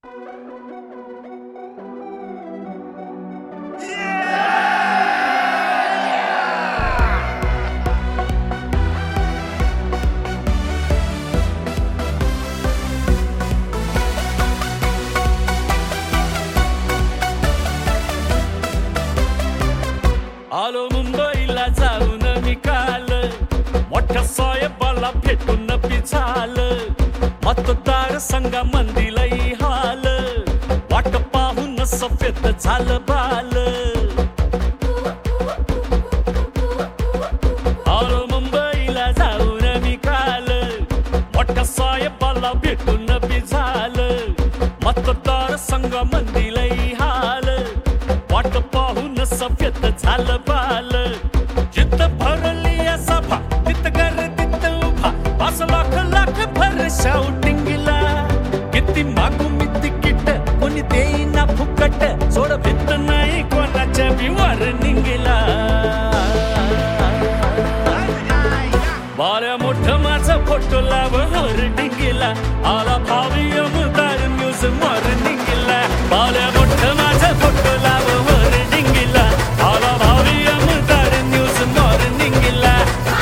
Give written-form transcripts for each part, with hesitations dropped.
आलो मुंबईला जाऊन मी काल, मोठ्या साहेबाला भेटून पिझाल, मतदार संघा मंदिलई हाल, वाट पाहून सफेद झालं बाल. आलो मुंबईला जाऊन मी काल, मोठ्या साहेबाला भेटून पिझाल, मतदार संघा मंदिलई हाल, वाट पाहून सफेद झालं बाल. जिथं भरली सभा तिथं गर्दीत उभा 5 लाख लाख भर शाउटिंगला. किती मागू मी तिकीट कोणी देईना फुकट, सोड भित नाही कोणाच्या बिवार निघला. बाऱ्या मोठं माझा फोटो लाव होर्डिंगला, आला भावी आमदार न्यूज मॉर्निंगला. बाऱ्या मोठं माझा फोटो लाव होर्डिंगला, आला भावी आमदार न्यूज मॉर्निंगला.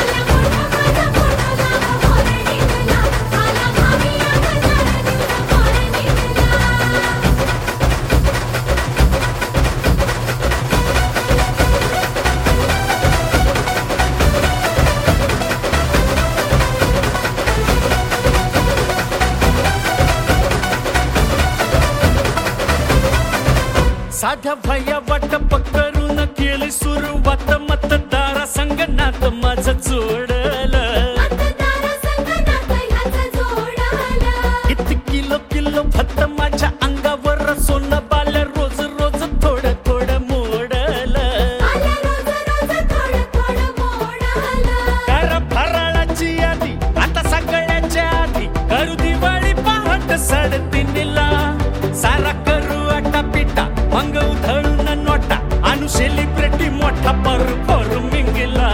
साध्या भया वाटप करून केली सुरुवात, मतदारा संगणात माझं जोडलं. किती किलो किलो भत्त माझ्या अंगावर सोनं बाल, रोज रोज थोडं थोडं मोडलं. कर फराळाची यादी आता सगळ्याच्या आधी, करू दिवाळी पहाट 3:30ला. सारा करू आटा पिटा मग उधळून नोटा, आणू सेलिब्रिटी मोठा परफॉर्मिंगला.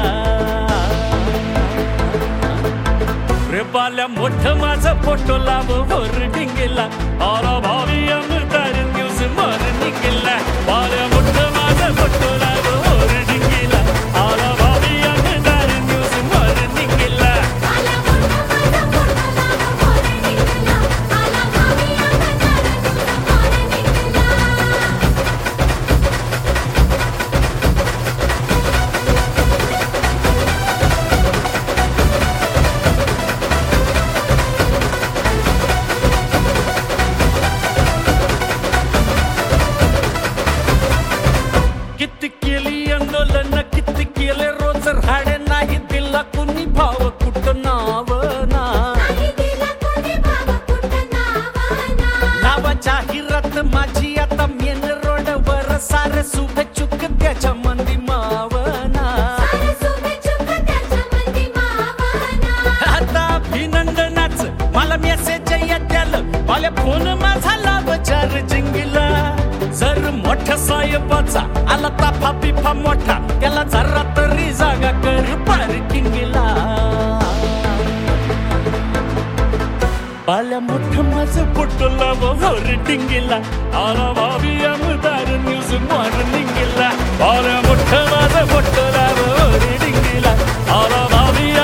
रे बाल्या मोठं माझं फोटो लाव होर्डिंगला, आला भावी आमदार न्यूज मॉर्निंगला. बाल्या मोठं माझं फोटो लाव होर्डिंगला, आला भावी आमदार न्यूज मॉर्निंगला. किती केली आंदोलन किती केले रोज राडे, नाही दिला कुणी भाव कुठं नाव ना. नावा जाहिरात माझी आता मेन रोडवर, सारे शुभेच्छुक त्याच्या मंदी मावना. आता अभिनंदनाच मला मेसेज येत्याल, मला फोन माझा लाव चार्जिंगला. जर मोठ्या साहेबाचा आला ताफा पिफा मोठा, त्याला जरा तरी जागा कर पार्किंगला. बाल्या मोठं माझं फोटो लाव होर्डिंगला, आला भावी आमदार न्यूज मॉर्निंगला. बाल्या मोठं माझं फोटो लाव होर्डिंगला, आला भावी